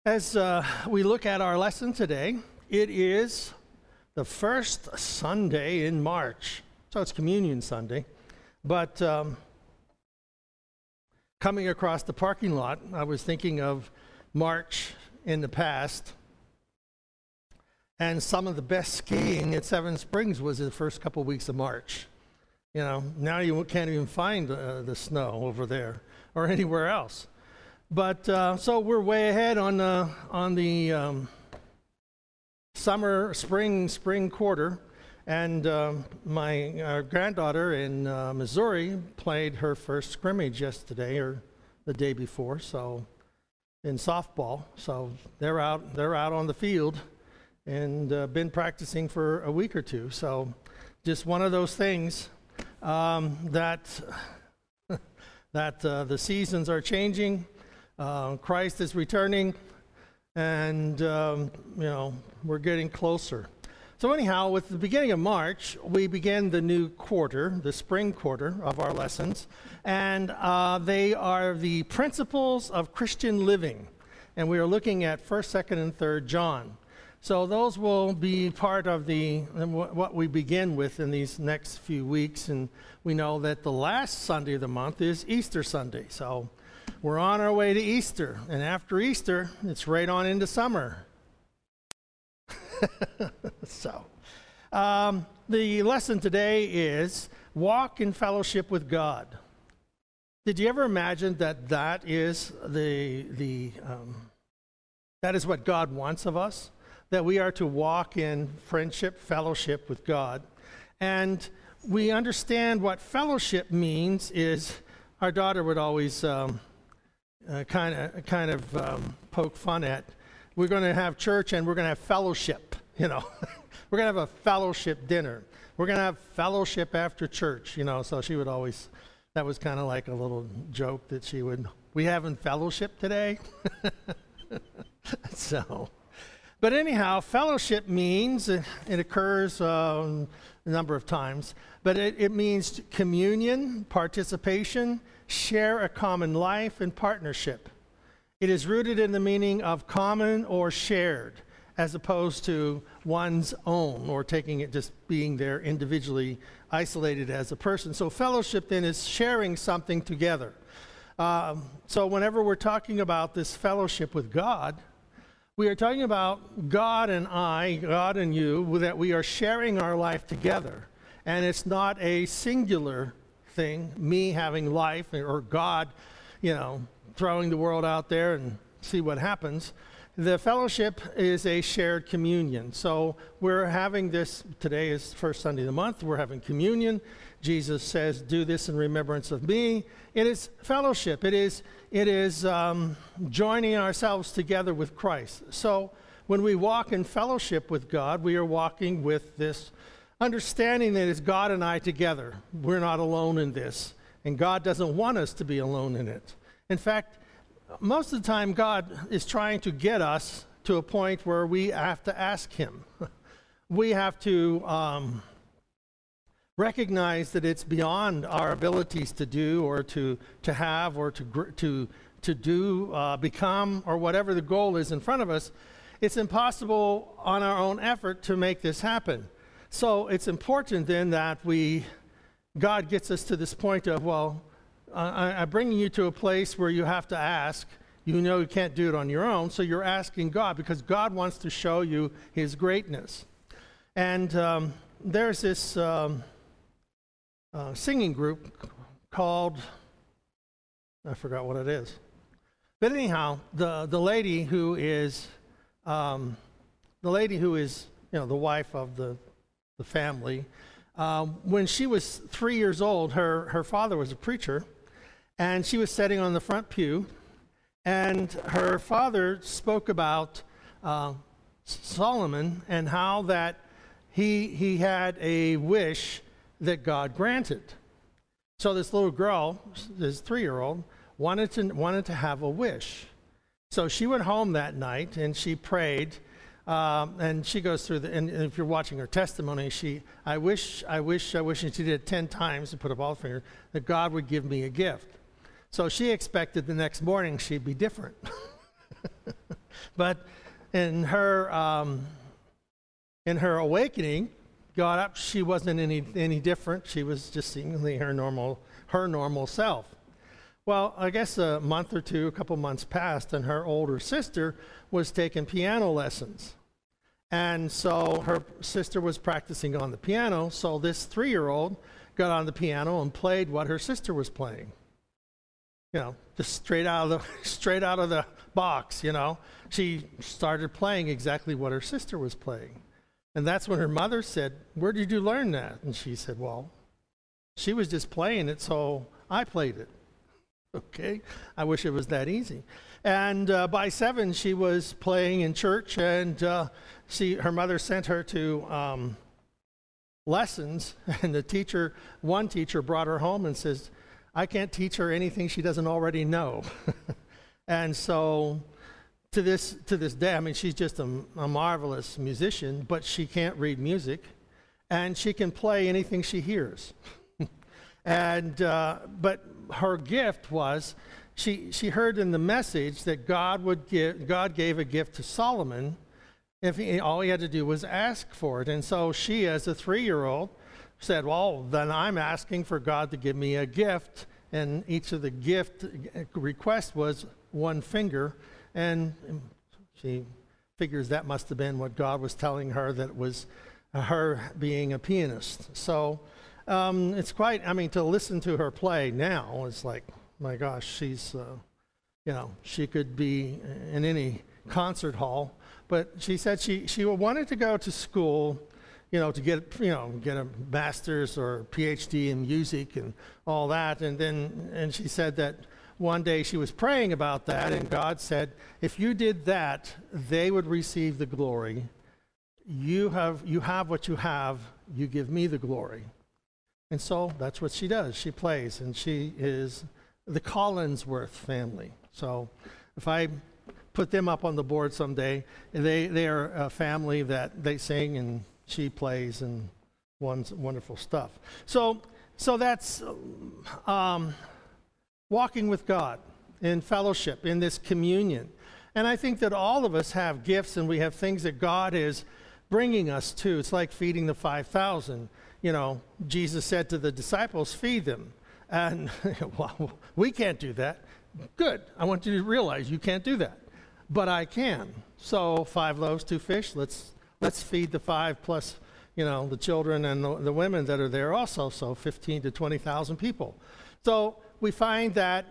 As we look at our lesson today, it is the first Sunday in March. So it's Communion Sunday. But coming across the parking lot, I was thinking of March in the past. And some of the best skiing at Seven Springs was in the first couple of weeks of March. You know, now you can't even find the snow over there or anywhere else. But so we're way ahead on the spring quarter, and my granddaughter in Missouri played her first scrimmage yesterday or the day before, so in softball. So they're out on the field and been practicing for a week or two. So just one of those things that the seasons are changing. Christ is returning, and we're getting closer. So anyhow, with the beginning of March, we begin the new quarter, the spring quarter of our lessons, and they are the principles of Christian living, and we are looking at 1st, 2nd, and 3rd John. So those will be part of what we begin with in these next few weeks, and we know that the last Sunday of the month is Easter Sunday. So we're on our way to Easter, and after Easter, it's right on into summer. So, the lesson today is walk in fellowship with God. Did you ever imagine that is that is what God wants of us? That we are to walk in friendship, fellowship with God, and we understand what fellowship means. Is our daughter would always kind of poke fun at. We're going to have church and we're going to have fellowship, We're going to have a fellowship dinner. We're going to have fellowship after church, So she would always, that was kind of like a little joke that she would, we having fellowship today? But anyhow, fellowship means, it occurs a number of times, but it means communion, participation, share a common life, and partnership. It is rooted in the meaning of common or shared, as opposed to one's own, or taking it just being there individually isolated as a person. So fellowship then is sharing something together. So whenever we're talking about this fellowship with God, we are talking about God and I, God and you, that we are sharing our life together. And it's not a singular thing, me having life, or God, throwing the world out there and see what happens. The fellowship is a shared communion. So we're having this, today is the first Sunday of the month, we're having communion. Jesus says, do this in remembrance of me. It is fellowship. It is joining ourselves together with Christ. So when we walk in fellowship with God, we are walking with this understanding that it's God and I together. We're not alone in this. And God doesn't want us to be alone in it. In fact, most of the time God is trying to get us to a point where we have to ask Him. We have to recognize that it's beyond our abilities to do or to have or to do, become, or whatever the goal is in front of us. It's impossible on our own effort to make this happen. So it's important then that God gets us to this point of, I'm bringing you to a place where you have to ask. You can't do it on your own, so you're asking God, because God wants to show you His greatness. And there's this singing group called, I forgot what it is. But anyhow, the lady who is the wife of the family, when she was 3 years old, her father was a preacher, and she was sitting on the front pew, and her father spoke about Solomon and how that he had a wish that God granted. So this little girl, this 3-year-old, wanted to have a wish. So she went home that night and she prayed, and she goes through and if you're watching her testimony, I wish, and she did it 10 times and put up all the fingers, that God would give me a gift. So she expected the next morning she'd be different. But in her awakening, got up. She wasn't any different. She was just seemingly her normal self. Well, I guess a couple months passed, and her older sister was taking piano lessons. And so her sister was practicing on the piano, so this 3-year-old got on the piano and played what her sister was playing. Just straight out of the box, She started playing exactly what her sister was playing. And that's when her mother said, "Where did you learn that?" And she said, "Well, she was just playing it, so I played it." Okay, I wish it was that easy. And by 7, she was playing in church, and her mother sent her to lessons, and one teacher brought her home and says, "I can't teach her anything she doesn't already know." And so to this day, she's just a marvelous musician, but she can't read music, and she can play anything she hears. And but her gift was, she heard in the message that God gave a gift to Solomon if all he had to do was ask for it. And so she, as a 3-year-old, said, "Well, then I'm asking for God to give me a gift." And each of the gift requests was 1 finger. And she figures that must have been what God was telling her, that it was her being a pianist. So it's quite, to listen to her play now, it's like, my gosh, she's, she could be in any concert hall. But she said she wanted to go to school, to get a master's or PhD in music and all that. And she said that one day she was praying about that, and God said, "If you did that, they would receive the glory. You have what you have. You give me the glory." And so that's what she does. She plays, and she is the Collinsworth family. So if I put them up on the board someday, they are a family that they sing and she plays, and wonderful stuff. So that's walking with God in fellowship, in this communion. And I think that all of us have gifts, and we have things that God is bringing us to. It's like feeding the 5,000. Jesus said to the disciples, "Feed them." And well, we can't do that. Good. I want you to realize you can't do that. But I can. So 5 loaves, 2 fish. Let's feed the 5 plus, the children and the women that are there also. So 15 to 20,000 people. So we find that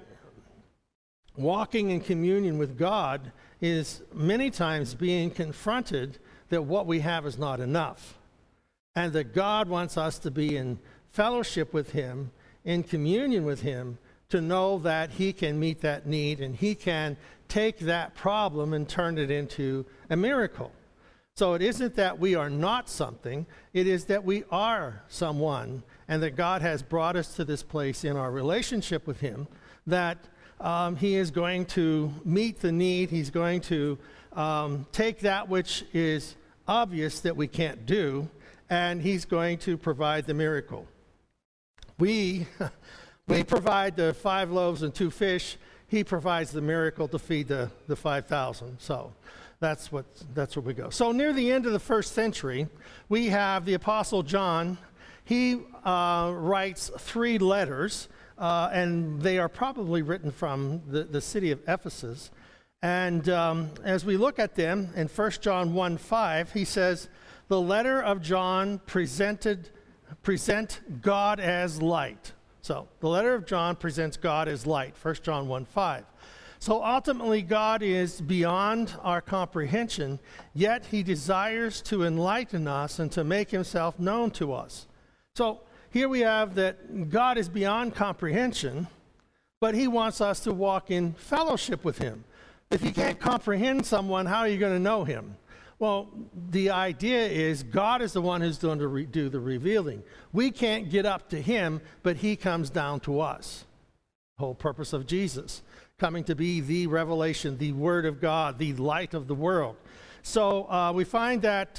walking in communion with God is many times being confronted that what we have is not enough, and that God wants us to be in fellowship with Him, in communion with Him, to know that He can meet that need, and He can take that problem and turn it into a miracle. So it isn't that we are not something, it is that we are someone, and that God has brought us to this place in our relationship with Him, that He is going to meet the need. He's going to take that which is obvious that we can't do, and He's going to provide the miracle. We provide the 5 loaves and 2 fish. He provides the miracle to feed the 5,000. So that's where we go. So near the end of the 1st century, we have the Apostle John. He writes 3 letters, and they are probably written from the city of Ephesus. And as we look at them, in 1 John 1:5, he says, "The letter of John present God as light." So the letter of John presents God as light, 1 John 1:5. So ultimately, God is beyond our comprehension, yet He desires to enlighten us and to make Himself known to us. So here we have that God is beyond comprehension, but He wants us to walk in fellowship with Him. If you can't comprehend someone, how are you going to know Him? Well, the idea is God is the one who's going to do the revealing. We can't get up to Him, but He comes down to us. The whole purpose of Jesus, coming to be the revelation, the Word of God, the light of the world. So we find that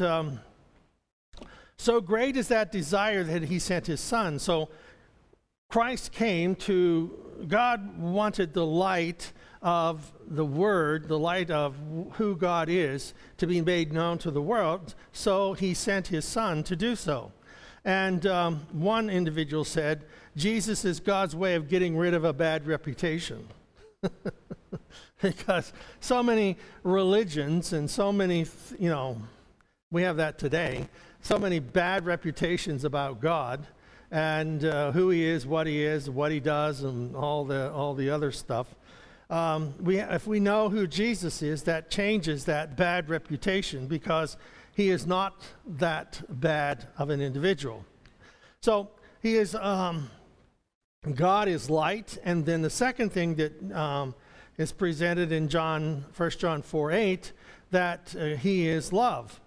so great is that desire that He sent His Son. So Christ came to, God wanted the light of the Word, the light of who God is, to be made known to the world, so he sent his Son to do so. And one individual said, Jesus is God's way of getting rid of a bad reputation. Because so many religions and so many, we have that today, so many bad reputations about God and who he is, what he does, and all the other stuff. If we know who Jesus is, that changes that bad reputation because he is not that bad of an individual. So he is, God is light, and then the second thing that is presented in 1 John 4:8, that he is love.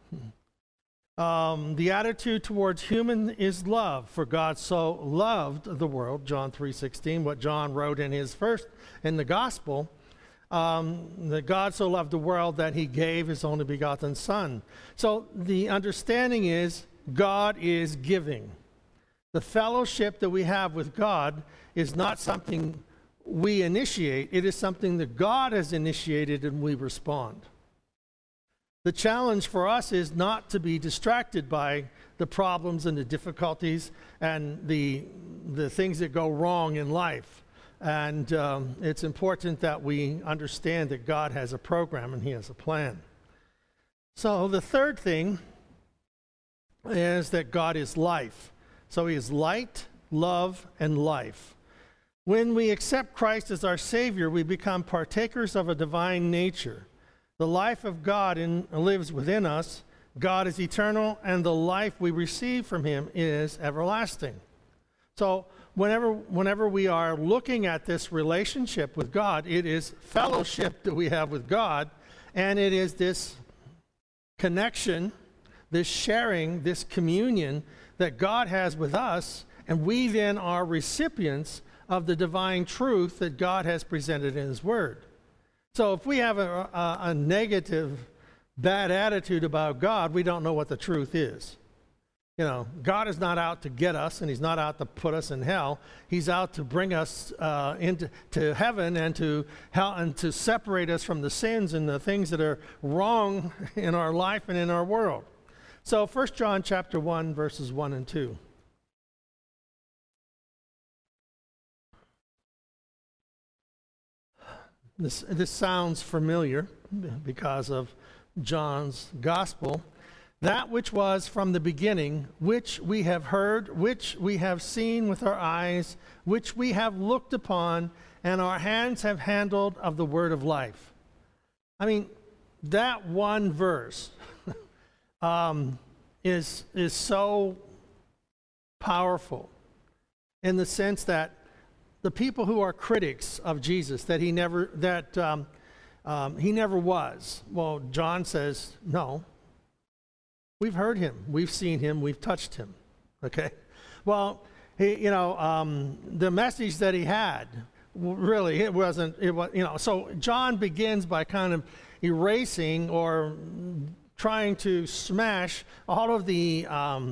The attitude towards human is love, for God so loved the world, John 3:16, what John wrote in the gospel, that God so loved the world that he gave his only begotten Son. So the understanding is God is giving. The fellowship that we have with God is not something we initiate, it is something that God has initiated and we respond. The challenge for us is not to be distracted by the problems and the difficulties and the things that go wrong in life. And it's important that we understand that God has a program and he has a plan. So the third thing is that God is life. So he is light, love, and life. When we accept Christ as our Savior, we become partakers of a divine nature. The life of God lives within us. God is eternal, and the life we receive from him is everlasting. So whenever we are looking at this relationship with God, it is fellowship that we have with God, and it is this connection, this sharing, this communion that God has with us, and we then are recipients of the divine truth that God has presented in his word. So if we have a negative, bad attitude about God, we don't know what the truth is. God is not out to get us, and he's not out to put us in hell. He's out to bring us into heaven and to separate us from the sins and the things that are wrong in our life and in our world. So 1 John chapter 1, verses 1 and 2. This sounds familiar because of John's gospel. That which was from the beginning, which we have heard, which we have seen with our eyes, which we have looked upon, and our hands have handled of the word of life. I mean, that one verse is so powerful in the sense that the people who are critics of Jesus, that he never was. Well, John says, no. We've heard him. We've seen him. We've touched him. Okay? Well, the message that he had, really, it was, so John begins by kind of erasing or trying to smash all of the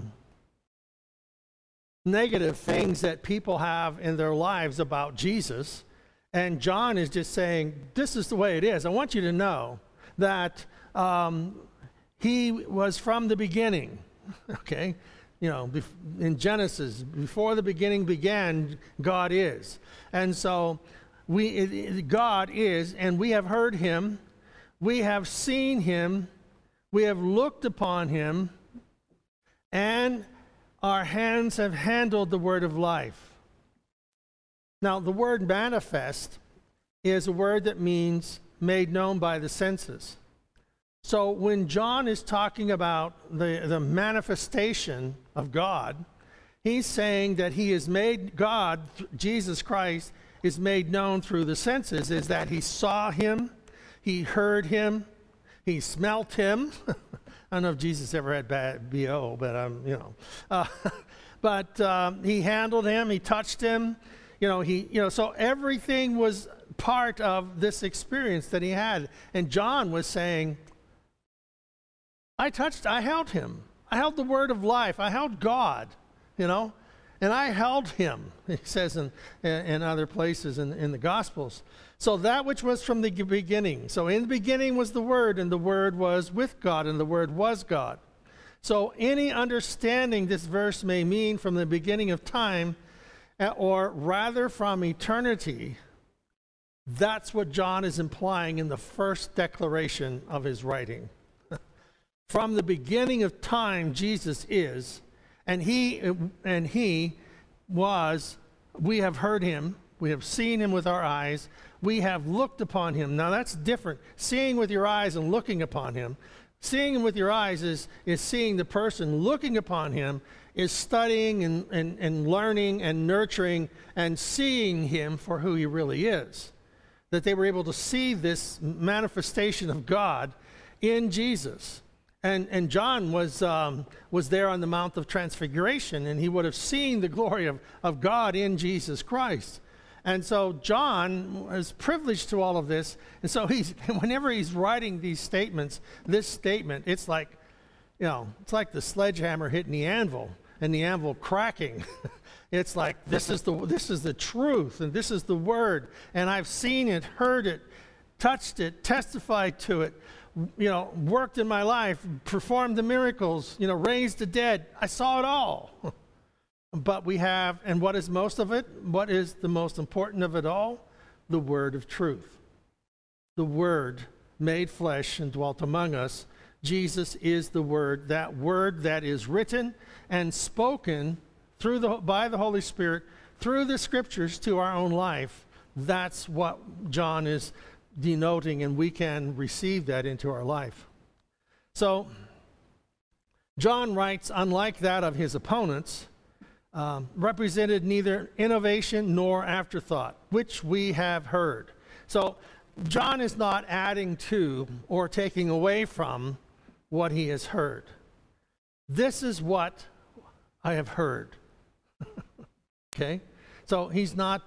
negative things that people have in their lives about Jesus. And John is just saying, this is the way it is. I want you to know that he was from the beginning, okay? In Genesis, before the beginning began, God is. And so God is, and we have heard him, we have seen him, we have looked upon him, and our hands have handled the word of life. Now, the word manifest is a word that means made known by the senses. So when John is talking about the manifestation of God, he's saying that he is made, God, Jesus Christ, is made known through the senses, is that he saw him, he heard him, he smelt him. I don't know if Jesus ever had bad BO, but but he handled him, he touched him, so everything was part of this experience that he had. And John was saying, I held him. I held the word of life. I held God, And I held him, he says in other places in the Gospels. So that which was from the beginning. So in the beginning was the Word, and the Word was with God, and the Word was God. So any understanding this verse may mean from the beginning of time, or rather from eternity, that's what John is implying in the first declaration of his writing. From the beginning of time, Jesus is, and he was, we have heard him, we have seen him with our eyes, we have looked upon him. Now that's different. Seeing with your eyes and looking upon him. Seeing him with your eyes is seeing the person. Looking upon him is studying and learning and nurturing and seeing him for who he really is. That they were able to see this manifestation of God in Jesus. And John was there on the Mount of Transfiguration, and he would have seen the glory of God in Jesus Christ. And so John was privileged to all of this. And so whenever he's writing these statements, this statement, it's like, it's like the sledgehammer hitting the anvil and the anvil cracking. It's like, this is the truth, and this is the word. And I've seen it, heard it, touched it, testified to it, worked in my life, performed the miracles, raised the dead. I saw it all. But we have, and what is most of it? What is the most important of it all? The word of truth. The word made flesh and dwelt among us. Jesus is the word that is written and spoken by the Holy Spirit through the scriptures to our own life. That's what John is denoting, and we can receive that into our life. So, John writes, unlike that of his opponents, represented neither innovation nor afterthought, which we have heard. So John is not adding to or taking away from what he has heard. This is what I have heard. Okay? So he's not,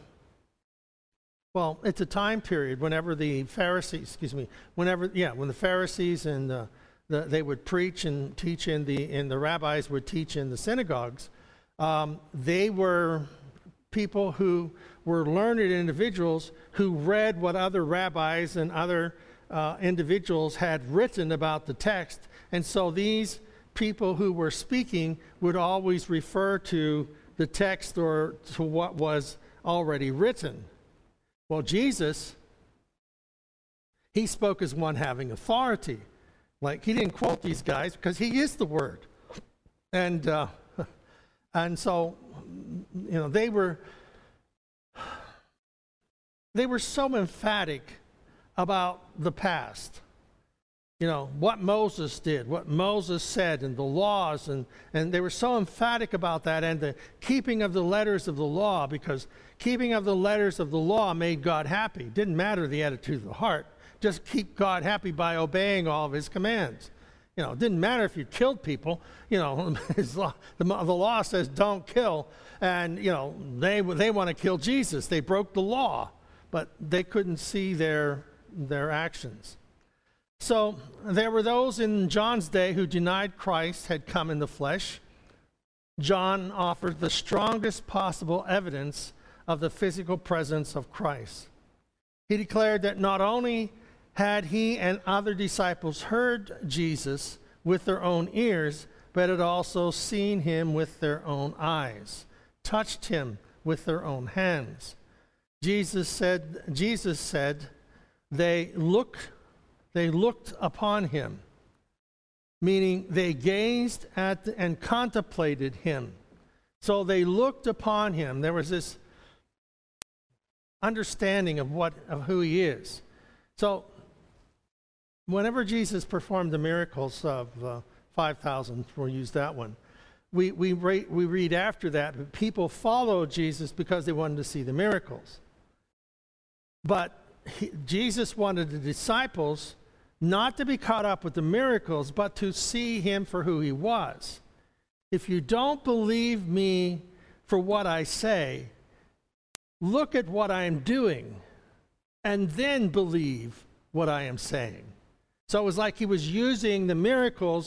it's a time period whenever the Pharisees, when the Pharisees and they would preach and teach and the rabbis would teach in the synagogues. They were people who were learned individuals who read what other rabbis and other individuals had written about the text. And so these people who were speaking would always refer to the text or to what was already written. Well, Jesus, he spoke as one having authority. Like, he didn't quote these guys because he is the Word. And so, they were so emphatic about the past. What Moses did, what Moses said, and the laws, and they were so emphatic about that, and the keeping of the letters of the law, because keeping of the letters of the law made God happy. It didn't matter the attitude of the heart. Just keep God happy by obeying all of his commands. It didn't matter if you killed people. The law says don't kill, and they want to kill Jesus. They broke the law, but they couldn't see their actions. So there were those in John's day who denied Christ had come in the flesh. John offered the strongest possible evidence of the physical presence of Christ. He declared that not only had he and other disciples heard Jesus with their own ears, but had also seen him with their own eyes, touched him with their own hands. Jesus said, they looked upon him, meaning they gazed at and contemplated him. So they looked upon him. There was this understanding of who he is. So whenever Jesus performed the miracles of 5,000, we'll use that one, we read after that, people followed Jesus because they wanted to see the miracles. But Jesus wanted the disciples not to be caught up with the miracles, but to see him for who he was. If you don't believe me for what I say, look at what I am doing, and then believe what I am saying. So it was like he was using the miracles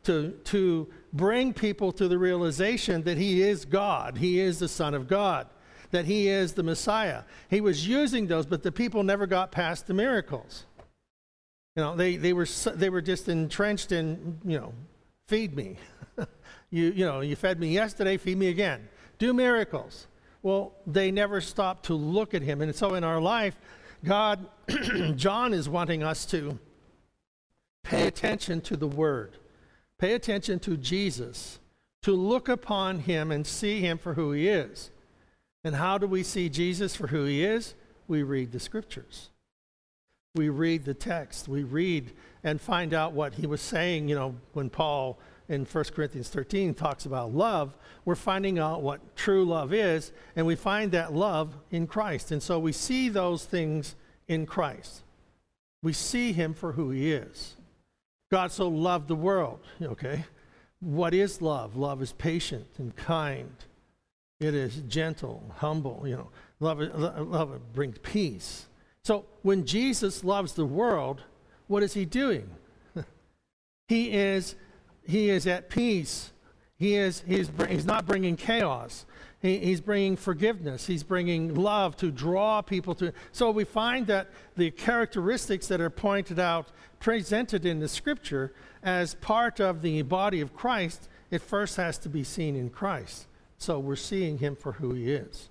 to bring people to the realization that he is God, he is the Son of God, that he is the Messiah. He was using those, but the people never got past the miracles. They were just entrenched in, feed me. You fed me yesterday, feed me again. Do miracles. Well, they never stopped to look at him. And so in our life, God, John is wanting us to pay attention to the Word. Pay attention to Jesus. To look upon him and see him for who he is. And how do we see Jesus for who he is? We read the Scriptures. We read the text. We read and find out what he was saying, when Paul in 1 Corinthians 13 talks about love. We're finding out what true love is, and we find that love in Christ. And so we see those things in Christ. We see him for who he is. God so loved the world, okay? What is love? Love is patient and kind. It is gentle, humble, Love brings peace. So when Jesus loves the world, what is he doing? He is at peace. He's not bringing chaos. He's bringing forgiveness. He's bringing love to draw people to. So we find that the characteristics that are pointed out, presented in the Scripture as part of the body of Christ, it first has to be seen in Christ. So we're seeing him for who he is.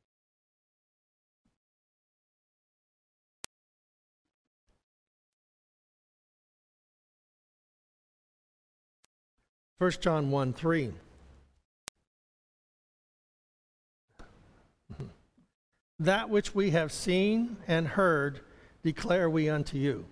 First John 1:3. That which we have seen and heard declare we unto you.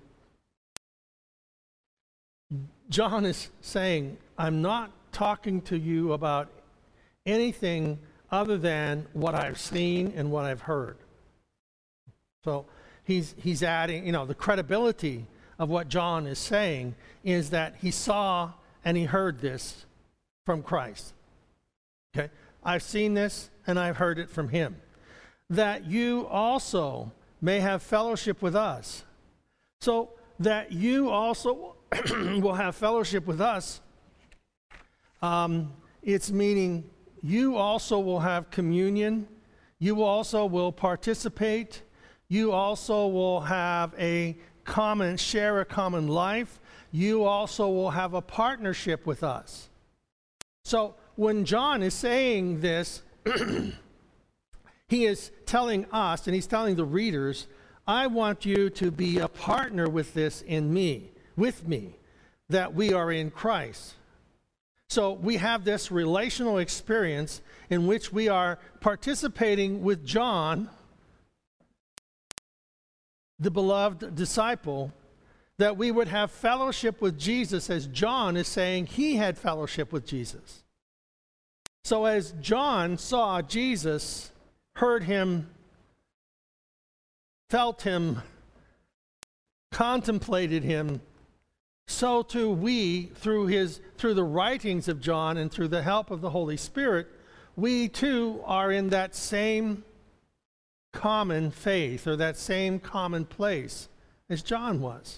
John is saying, I'm not talking to you about anything other than what I've seen and what I've heard. So he's adding, the credibility of what John is saying is that he saw and he heard this from Christ. Okay? I've seen this and I've heard it from him. That you also may have fellowship with us. So that you also will have fellowship with us, it's meaning you also will have communion. You also will participate. You also will have share a common life. You also will have a partnership with us. So when John is saying this, he is telling us, and he's telling the readers, I want you to be a partner with this with me, that we are in Christ. So we have this relational experience in which we are participating with John, the beloved disciple, that we would have fellowship with Jesus as John is saying he had fellowship with Jesus. So as John saw Jesus, heard him, felt him, contemplated him, so too we, through the writings of John and through the help of the Holy Spirit, we too are in that same common faith or that same common place as John was.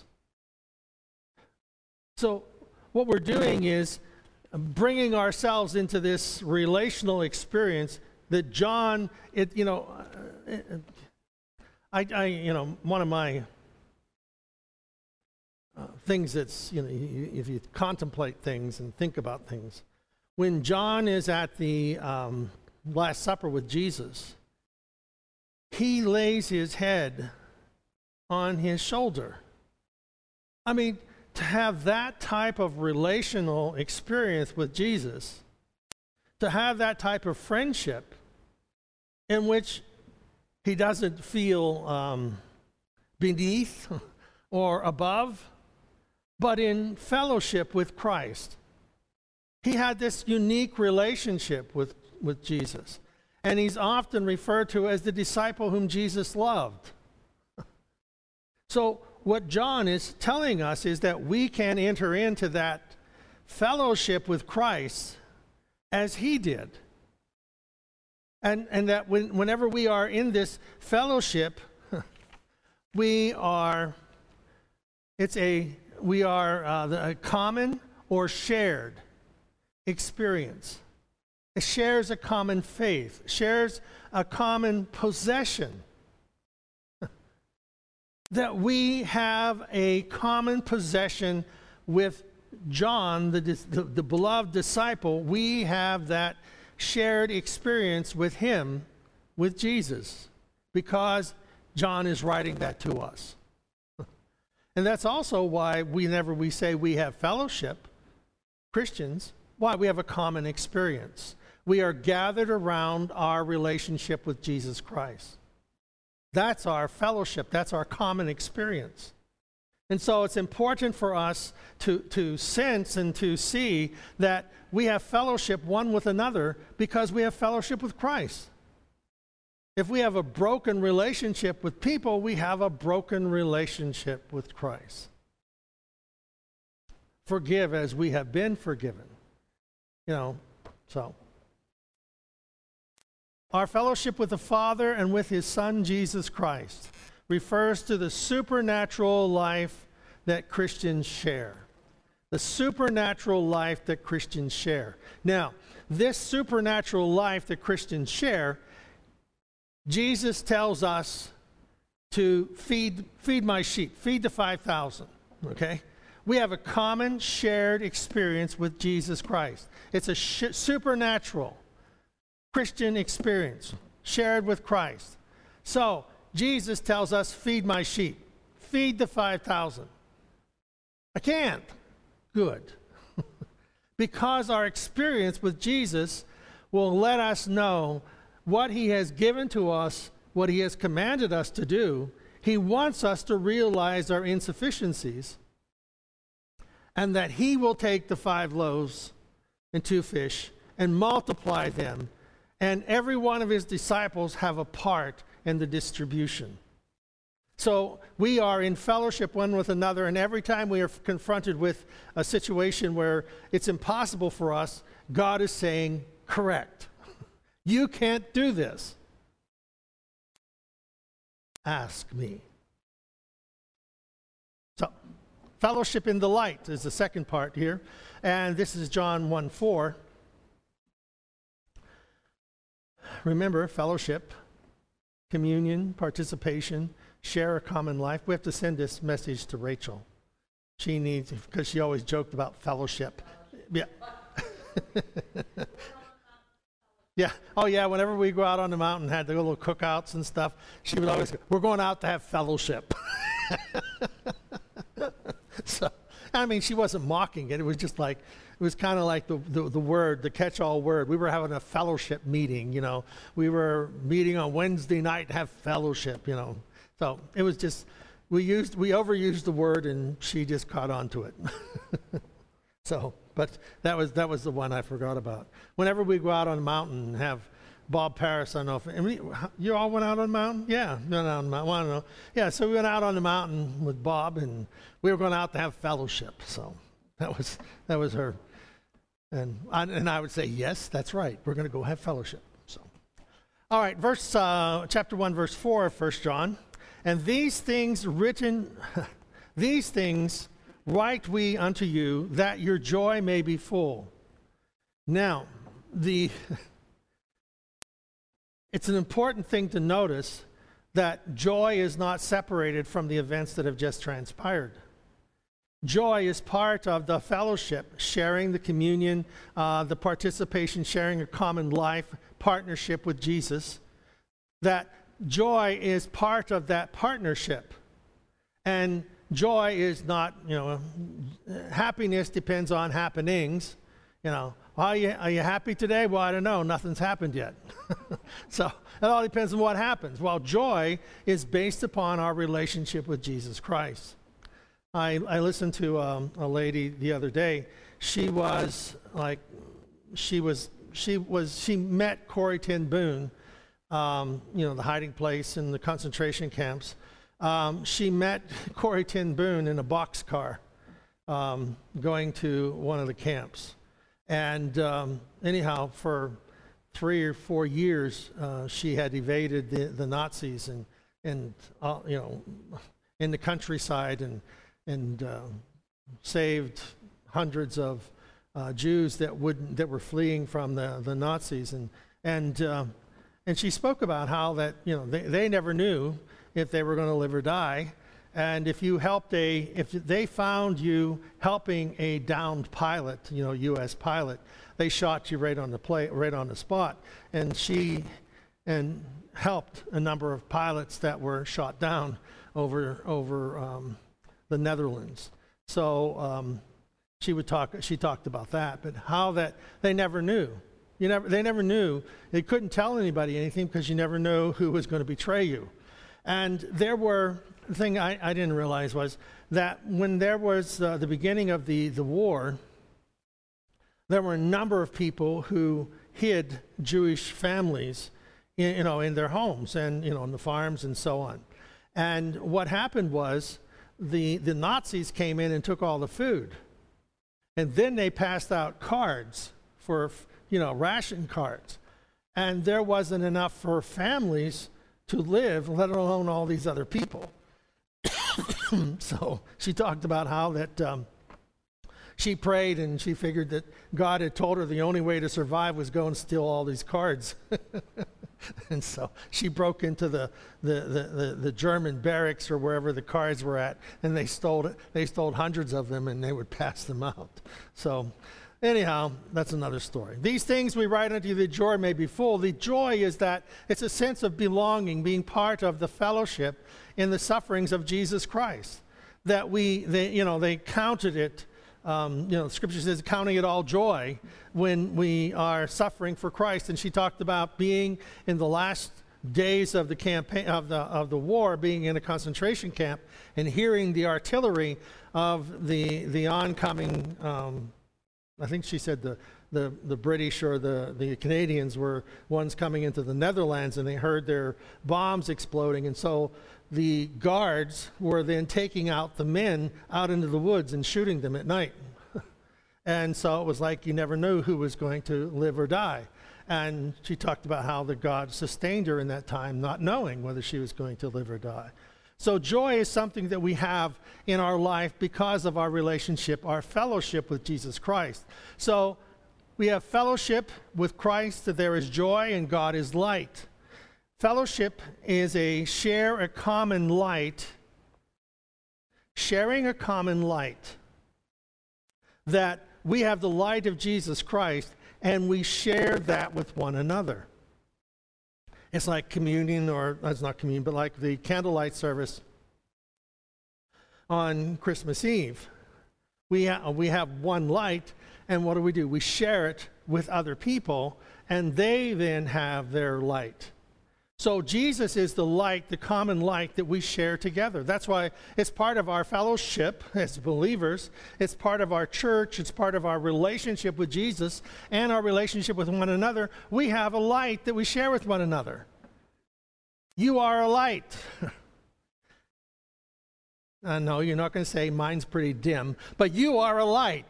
So what we're doing is bringing ourselves into this relational experience that John, one of my things that's, if you contemplate things and think about things, when John is at the Last Supper with Jesus, he lays his head on his shoulder. I mean, to have that type of relational experience with Jesus, to have that type of friendship in which he doesn't feel beneath or above, but in fellowship with Christ. He had this unique relationship with Jesus. And he's often referred to as the disciple whom Jesus loved. So what John is telling us is that we can enter into that fellowship with Christ as he did. And that whenever we are in this fellowship, we are a common or shared experience. It shares a common faith, shares a common possession. That we have a common possession with John, the beloved disciple. We have that shared experience with him, with Jesus, because John is writing that to us. And that's also why whenever we say we have fellowship, Christians, why we have a common experience. We are gathered around our relationship with Jesus Christ. That's our fellowship. That's our common experience. And so it's important for us to sense and to see that we have fellowship one with another because we have fellowship with Christ. If we have a broken relationship with people, we have a broken relationship with Christ. Forgive as we have been forgiven. So. Our fellowship with the Father and with his Son, Jesus Christ, refers to the supernatural life that Christians share. The supernatural life that Christians share. Now, this supernatural life that Christians share, Jesus tells us to feed my sheep, feed the 5,000, okay? We have a common shared experience with Jesus Christ. It's a supernatural Christian experience shared with Christ. So, Jesus tells us, feed my sheep, feed the 5,000. I can't. Good. Because our experience with Jesus will let us know what he has given to us, what he has commanded us to do. He wants us to realize our insufficiencies, and that he will take the 5 loaves and 2 fish and multiply them, and every one of his disciples have a part in the distribution. So we are in fellowship one with another, and every time we are confronted with a situation where it's impossible for us, God is saying, correct. You can't do this. Ask me. So, fellowship in the light is the second part here, and this is John 1:4. Remember, fellowship, communion, participation, share a common life. We have to send this message to Rachel. She needs, because she always joked about fellowship. Yeah. Yeah. Oh, yeah. Whenever we go out on the mountain, had the little cookouts and stuff, she would always go, we're going out to have fellowship. So, I mean, she wasn't mocking it. It was just like, it was kind of like the word, the catch-all word. We were having a fellowship meeting, you know. We were meeting on Wednesday night to have fellowship, you know. So it was just, we overused the word, and she just caught on to it. So, but that was the one I forgot about. Whenever we go out on the mountain and have Bob Paris, I don't know if, you all went out on the mountain? Yeah, went out on the mountain. I don't know. Yeah, so we went out on the mountain with Bob, and we were going out to have fellowship. So that was her. And I would say, yes, that's right. We're going to go have fellowship. So, all right, chapter 1, verse 4 of 1 John. And these things write we unto you, that your joy may be full. Now, it's an important thing to notice that joy is not separated from the events that have just transpired. Joy is part of the fellowship, sharing the communion, the participation, sharing a common life, partnership with Jesus. That joy is part of that partnership. And joy is not, happiness depends on happenings. Are you happy today? Well, I don't know. Nothing's happened yet. So it all depends on what happens. While joy is based upon our relationship with Jesus Christ. I listened to a lady the other day. She met Corrie ten Boom, the hiding place in the concentration camps. She met Corrie ten Boom in a boxcar going to one of the camps. And anyhow, for 3 or 4 years, she had evaded the Nazis and in the countryside and saved hundreds of Jews that were fleeing from the Nazis, and she spoke about how that they never knew if they were going to live or die, and if they found you helping a downed pilot, U.S. pilot, they shot you right on the spot, and she helped a number of pilots that were shot down over the Netherlands. So she talked about that, but how that they never knew. They never knew. They couldn't tell anybody anything because you never know who was going to betray you. And the thing I didn't realize was that when there was the beginning of the war, there were a number of people who hid Jewish families in their homes and in the farms and so on. And what happened was the Nazis came in and took all the food. And then they passed out cards for ration cards. And there wasn't enough for families to live, let alone all these other people. So she talked about how that she prayed and she figured that God had told her the only way to survive was go and steal all these cards. And so she broke into the German barracks or wherever the cards were at, and they stole hundreds of them, and they would pass them out. So anyhow, that's another story. These things we write unto you that joy may be full. The joy is that it's a sense of belonging, being part of the fellowship in the sufferings of Jesus Christ. That they counted it. The scripture says, counting it all joy when we are suffering for Christ. And she talked about being in the last days of the campaign of the war, being in a concentration camp and hearing the artillery of the oncoming. I think she said the British or the Canadians were ones coming into the Netherlands, and they heard their bombs exploding, and so the guards were then taking out the men out into the woods and shooting them at night. And so it was like you never knew who was going to live or die. And she talked about how the God sustained her in that time, not knowing whether she was going to live or die. So joy is something that we have in our life because of our relationship, our fellowship with Jesus Christ. So we have fellowship with Christ, that there is joy and God is light. Fellowship is share a common light, sharing a common light, that we have the light of Jesus Christ and we share that with one another. It's like communion, or it's not communion, but like the candlelight service on Christmas Eve. We have one light, and what do? We share it with other people, and they then have their light. So Jesus is the light, the common light that we share together. That's why it's part of our fellowship as believers. It's part of our church. It's part of our relationship with Jesus and our relationship with one another. We have a light that we share with one another. You are a light. No, you're not going to say mine's pretty dim, but you are a light.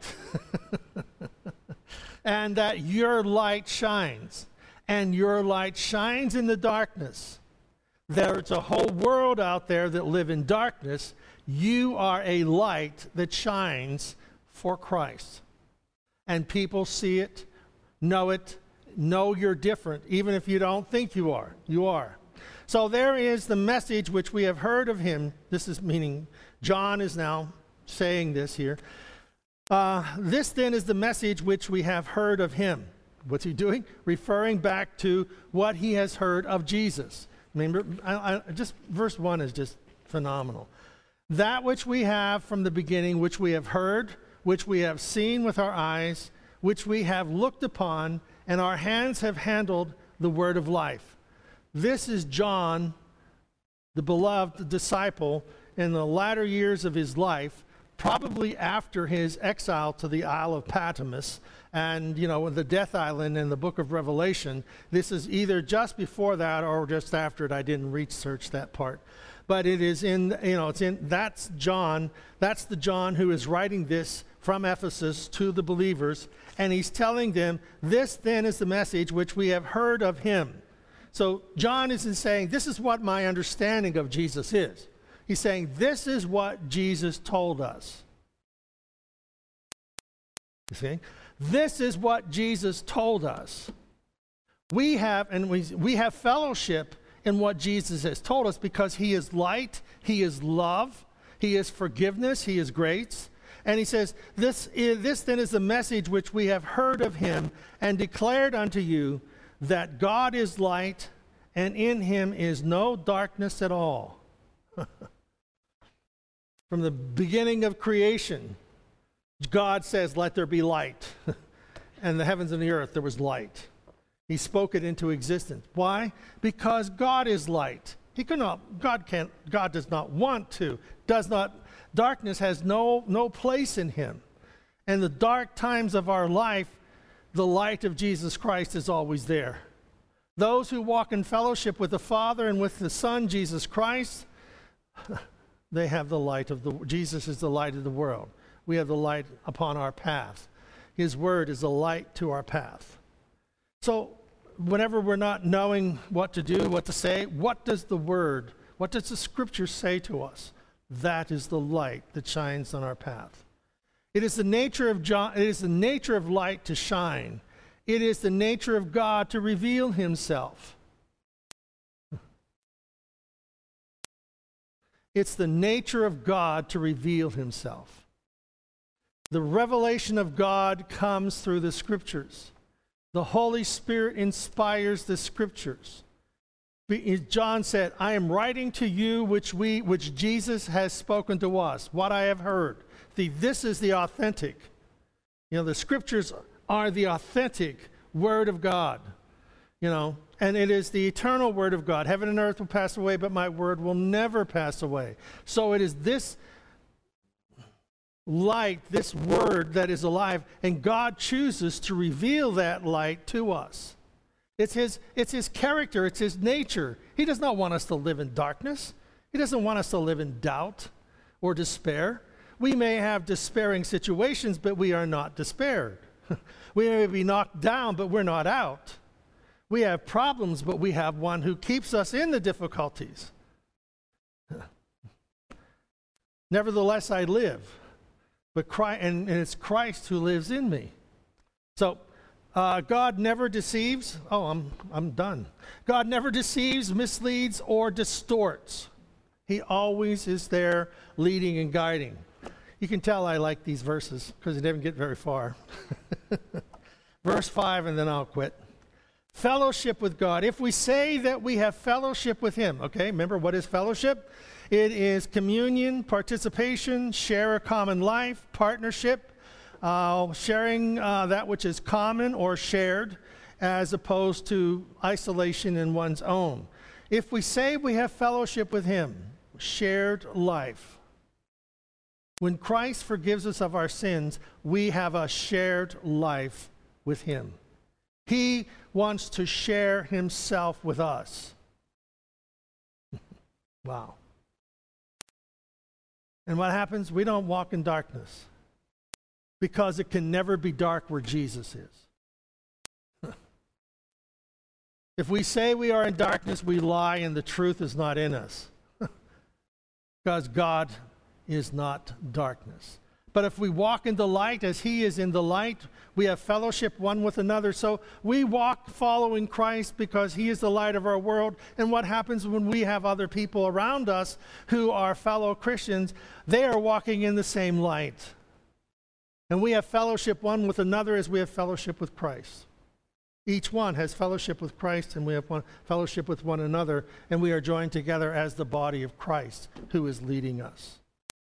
And that your light shines. And your light shines in the darkness. There's a whole world out there that live in darkness. You are a light that shines for Christ. And people see it, know you're different, even if you don't think you are. You are. So there is the message which we have heard of him. This is meaning John is now saying this here. This then is the message which we have heard of him. What's he doing? Referring back to what he has heard of Jesus. Remember, just verse 1 is just phenomenal. That which we have from the beginning, which we have heard, which we have seen with our eyes, which we have looked upon, and our hands have handled the word of life. This is John, the beloved disciple, in the latter years of his life, probably after his exile to the Isle of Patmos, and, the Death Island in the book of Revelation. This is either just before that or just after it. I didn't research that part. But it is that's John. That's the John who is writing this from Ephesus to the believers. And he's telling them, this then is the message which we have heard of him. So John isn't saying, this is what my understanding of Jesus is. He's saying, this is what Jesus told us. You see? This is what Jesus told us. We have fellowship in what Jesus has told us because he is light, he is love, he is forgiveness, he is grace. And he says, this then is the message which we have heard of him and declared unto you, that God is light, and in him is no darkness at all. From the beginning of creation, God says, let there be light. And the heavens and the earth, there was light. He spoke it into existence. Why? Because God is light. God does not want to, darkness has no place in him. And the dark times of our life, the light of Jesus Christ is always there. Those who walk in fellowship with the Father and with the Son, Jesus Christ, they have the light of Jesus is the light of the world. We have the light upon our path. His word is a light to our path. So whenever we're not knowing what to do, what to say, what does the scripture say to us? That is the light that shines on our path. It is the nature of light to shine. It is the nature of God to reveal himself. It's the nature of God to reveal himself. The revelation of God comes through the scriptures. The Holy Spirit inspires the scriptures. John said, I am writing to you which Jesus has spoken to us, what I have heard. See, this is the authentic. The scriptures are the authentic word of God. And it is the eternal word of God. Heaven and earth will pass away, but my word will never pass away. So it is this light, this word that is alive, and God chooses to reveal that light to us. It's his character, it's his nature. He does not want us to live in darkness. He doesn't want us to live in doubt or despair. We may have despairing situations, but we are not despaired. We may be knocked down, but we're not out. We have problems, but we have one who keeps us in the difficulties. Nevertheless, I live, but and it's Christ who lives in me. So God never deceives. Oh, I'm done. God never deceives, misleads, or distorts. He always is there leading and guiding. You can tell I like these verses because they didn't get very far. Verse 5, and then I'll quit. Fellowship with God. If we say that we have fellowship with him, okay, remember what is fellowship? It is communion, participation, share a common life, partnership, sharing that which is common or shared, as opposed to isolation in one's own. If we say we have fellowship with him, shared life. When Christ forgives us of our sins, we have a shared life with him. He wants to share himself with us. Wow. And what happens? We don't walk in darkness because it can never be dark where Jesus is. If we say we are in darkness, we lie and the truth is not in us. Because God is not darkness. But if we walk in the light as he is in the light, we have fellowship one with another. So we walk following Christ because he is the light of our world. And what happens when we have other people around us who are fellow Christians? They are walking in the same light. And we have fellowship one with another as we have fellowship with Christ. Each one has fellowship with Christ, and we have fellowship with one another, and we are joined together as the body of Christ who is leading us.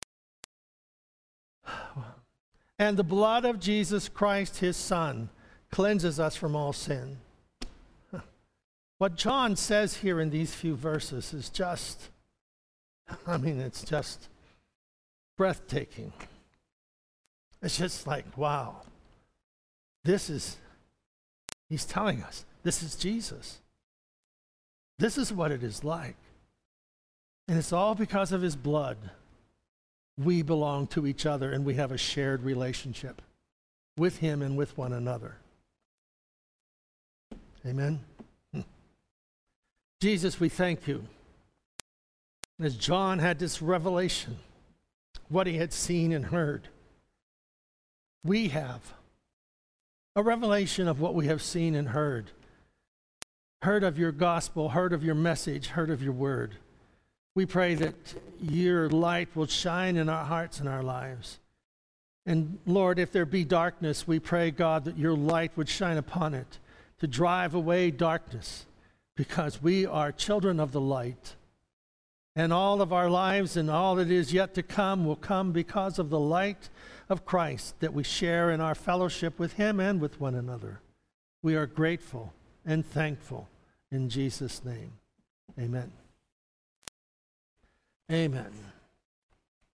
And the blood of Jesus Christ, his Son, cleanses us from all sin. What John says here in these few verses is just, it's just breathtaking. It's just like, wow. He's telling us, this is Jesus. This is what it is like. And it's all because of his blood. We belong to each other and we have a shared relationship with him and with one another. Amen? Jesus, we thank you. As John had this revelation, what he had seen and heard, we have a revelation of what we have seen and heard of your gospel, heard of your message, heard of your word. We pray that your light will shine in our hearts and our lives. And Lord, if there be darkness, we pray, God, that your light would shine upon it to drive away darkness, because we are children of the light. And all of our lives and all that is yet to come will come because of the light of Christ that we share in our fellowship with him and with one another. We are grateful and thankful in Jesus' name. Amen. Amen.